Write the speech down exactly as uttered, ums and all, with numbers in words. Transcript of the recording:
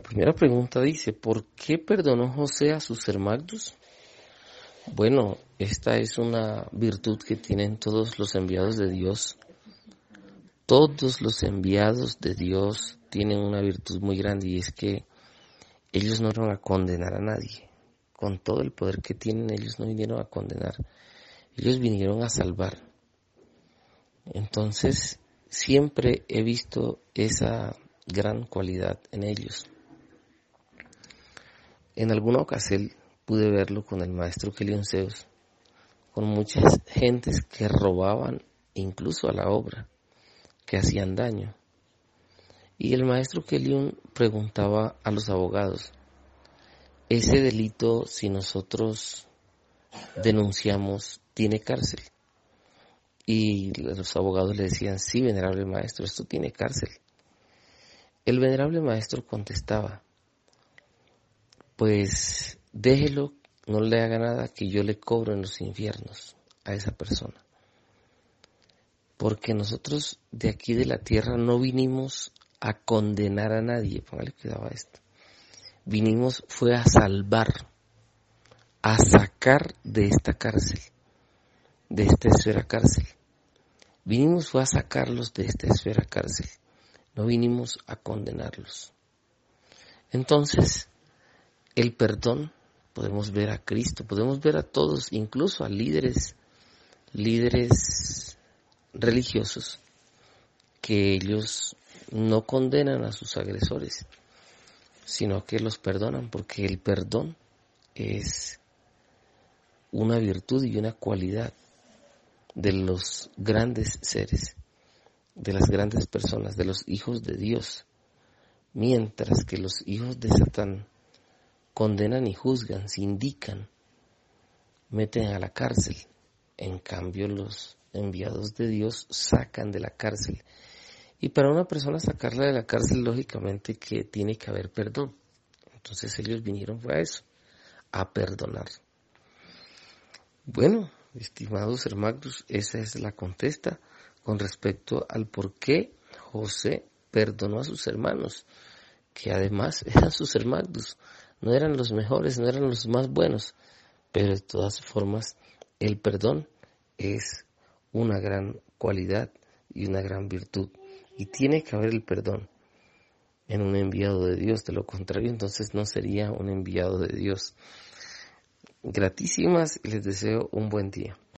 primera pregunta dice, ¿por qué perdonó José a sus hermanos? Bueno, esta es una virtud que tienen todos los enviados de Dios. Todos los enviados de Dios tienen una virtud muy grande y es que ellos no vinieron a condenar a nadie. Con todo el poder que tienen, ellos no vinieron a condenar. Ellos vinieron a salvar. Entonces, siempre he visto esa gran cualidad en ellos. En alguna ocasión pude verlo con el maestro Kelion Zeus, con muchas gentes que robaban incluso a la obra, que hacían daño. Y el maestro Kelion preguntaba a los abogados, ¿ese delito, si nosotros denunciamos, tiene cárcel? Y los abogados le decían, sí, venerable maestro, esto tiene cárcel. El venerable maestro contestaba, pues déjelo, no le haga nada, que yo le cobro en los infiernos a esa persona. Porque nosotros de aquí de la tierra no vinimos a condenar a nadie, póngale cuidado a esto. Vinimos fue a salvar, a sacar de esta cárcel, de esta esfera cárcel. Vinimos fue a sacarlos de esta esfera cárcel, no vinimos a condenarlos. Entonces, el perdón, podemos ver a Cristo, podemos ver a todos, incluso a líderes, líderes religiosos, que ellos no condenan a sus agresores, sino que los perdonan, porque el perdón es una virtud y una cualidad de los grandes seres, de las grandes personas, de los hijos de Dios, mientras que los hijos de Satán condenan y juzgan, se indican, meten a la cárcel. En cambio, los enviados de Dios sacan de la cárcel. Y para una persona sacarla de la cárcel, lógicamente que tiene que haber perdón. Entonces ellos vinieron fue a eso, a perdonar. Bueno, estimados hermanos, esa es la contesta con respecto al por qué José perdonó a sus hermanos, que además eran sus hermanos, no eran los mejores, no eran los más buenos, pero de todas formas el perdón es una gran cualidad y una gran virtud, y tiene que haber el perdón en un enviado de Dios, de lo contrario entonces no sería un enviado de Dios. Gratísimas y les deseo un buen día.